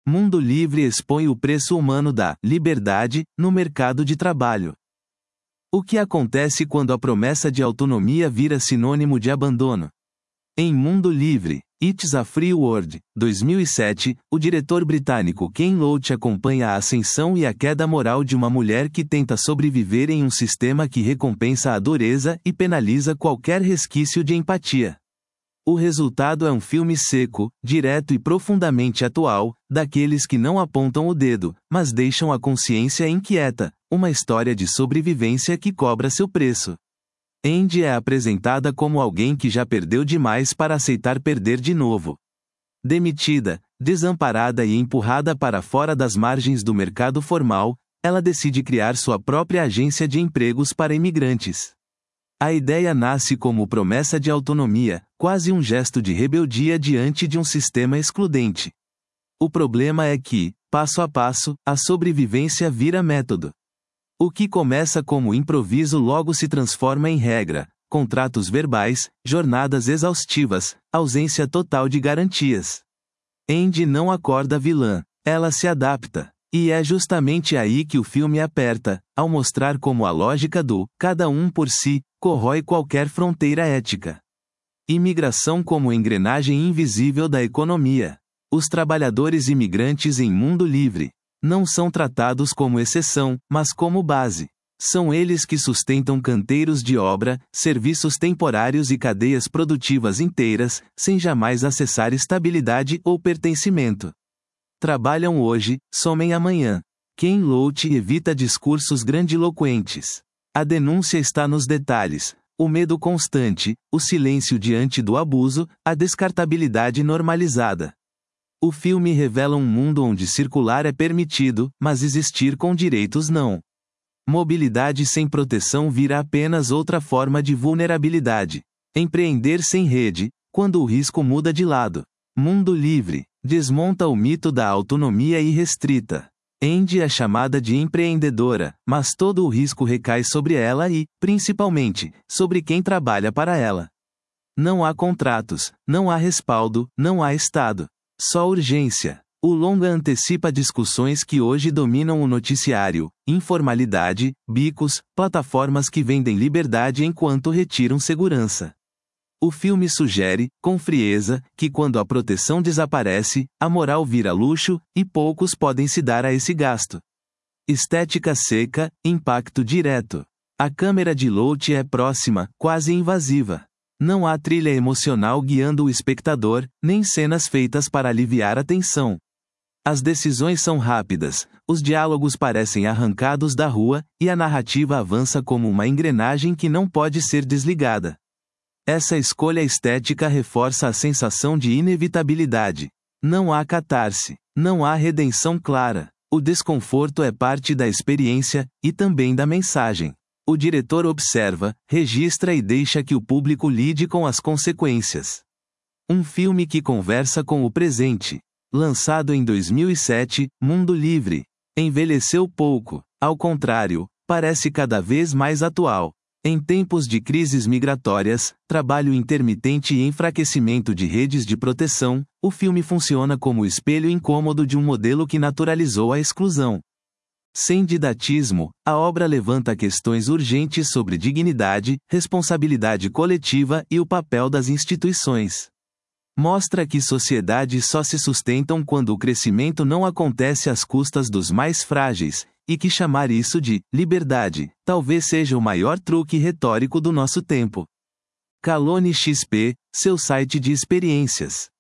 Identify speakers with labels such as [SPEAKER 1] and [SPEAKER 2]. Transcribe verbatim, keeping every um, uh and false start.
[SPEAKER 1] Mundo Livre expõe o preço humano da liberdade no mercado de trabalho. O que acontece quando a promessa de autonomia vira sinônimo de abandono? Em Mundo Livre, It's a Free World, dois mil e sete, o diretor britânico Ken Loach acompanha a ascensão e a queda moral de uma mulher que tenta sobreviver em um sistema que recompensa a dureza e penaliza qualquer resquício de empatia. O resultado é um filme seco, direto e profundamente atual, daqueles que não apontam o dedo, mas deixam a consciência inquieta, uma história de sobrevivência que cobra seu preço. Andy é apresentada como alguém que já perdeu demais para aceitar perder de novo. Demitida, desamparada e empurrada para fora das margens do mercado formal, ela decide criar sua própria agência de empregos para imigrantes. A ideia nasce como promessa de autonomia, quase um gesto de rebeldia diante de um sistema excludente. O problema é que, passo a passo, a sobrevivência vira método. O que começa como improviso logo se transforma em regra: contratos verbais, jornadas exaustivas, ausência total de garantias. Andy não acorda vilã, ela se adapta. E é justamente aí que o filme aperta, ao mostrar como a lógica do cada um por si corrói qualquer fronteira ética. Imigração como engrenagem invisível da economia. Os trabalhadores imigrantes em Mundo Livre não são tratados como exceção, mas como base. São eles que sustentam canteiros de obra, serviços temporários e cadeias produtivas inteiras, sem jamais acessar estabilidade ou pertencimento. Trabalham hoje, somem amanhã. Ken Loach evita discursos grandiloquentes. A denúncia está nos detalhes: o medo constante, o silêncio diante do abuso, a descartabilidade normalizada. O filme revela um mundo onde circular é permitido, mas existir com direitos não. Mobilidade sem proteção vira apenas outra forma de vulnerabilidade. Empreender sem rede, quando o risco muda de lado. Mundo Livre desmonta o mito da autonomia irrestrita. Andy é chamada de empreendedora, mas todo o risco recai sobre ela e, principalmente, sobre quem trabalha para ela. Não há contratos, não há respaldo, não há Estado. Só urgência. O longa antecipa discussões que hoje dominam o noticiário: informalidade, bicos, plataformas que vendem liberdade enquanto retiram segurança. O filme sugere, com frieza, que quando a proteção desaparece, a moral vira luxo, e poucos podem se dar a esse gasto. Estética seca, impacto direto. A câmera de Loach é próxima, quase invasiva. Não há trilha emocional guiando o espectador, nem cenas feitas para aliviar a tensão. As decisões são rápidas, os diálogos parecem arrancados da rua, e a narrativa avança como uma engrenagem que não pode ser desligada. Essa escolha estética reforça a sensação de inevitabilidade. Não há catarse, não há redenção clara. O desconforto é parte da experiência, e também da mensagem. O diretor observa, registra e deixa que o público lide com as consequências. Um filme que conversa com o presente. Lançado em dois mil e sete, Mundo Livre envelheceu pouco. Ao contrário, parece cada vez mais atual. Em tempos de crises migratórias, trabalho intermitente e enfraquecimento de redes de proteção, o filme funciona como o espelho incômodo de um modelo que naturalizou a exclusão. Sem didatismo, a obra levanta questões urgentes sobre dignidade, responsabilidade coletiva e o papel das instituições. Mostra que sociedades só se sustentam quando o crescimento não acontece às custas dos mais frágeis, e que chamar isso de liberdade talvez seja o maior truque retórico do nosso tempo. Calone X P, seu site de experiências.